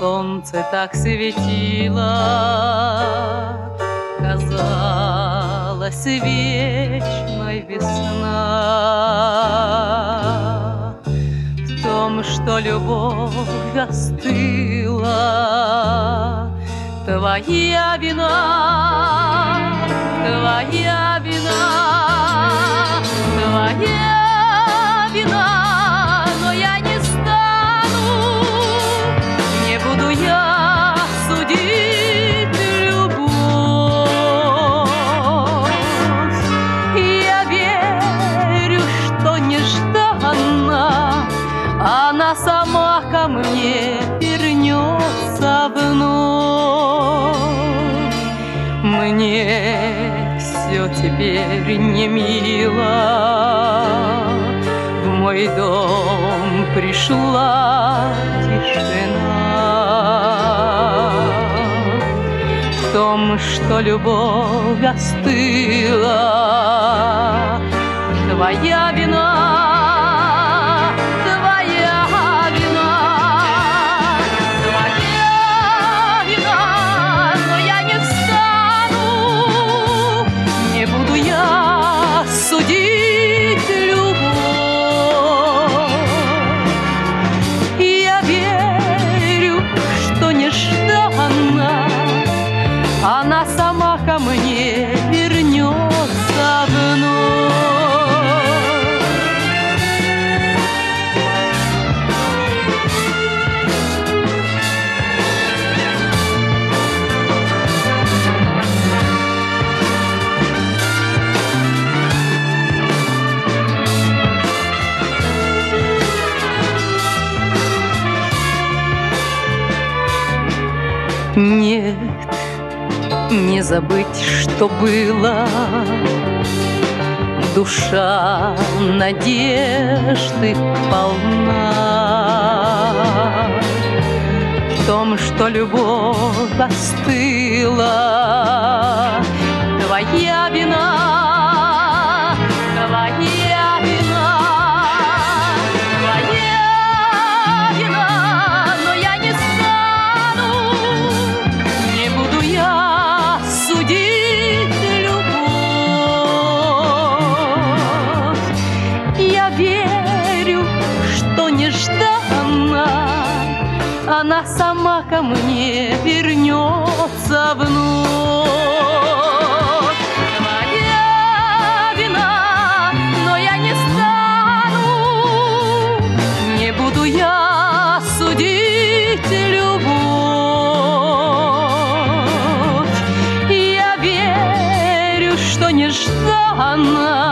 солнце так светило, казалась вечной весна. В том, что любовь остыла, твоя вина, твоя вина, твоя вина. Но я не стану, не буду я судить любовь. Я верю, что нежданно она сама ко мне вернется вновь. Мне все теперь не мило, в мой дом пришла тишина. В том, что любовь остыла, твоя вина. Судить любовь. Я верю, что нежданно она сама ко мне вернется вновь. Нет, не забыть, что было. Душа надежды полна. В том, что любовь остыла, твоя вина, твоя вина, твоя вина. Но я не судить любовь. Я верю, что нежданно она сама ко мне вернется вновь. Твоя вина, но я не стану, не буду я судить любовь. Что нежданно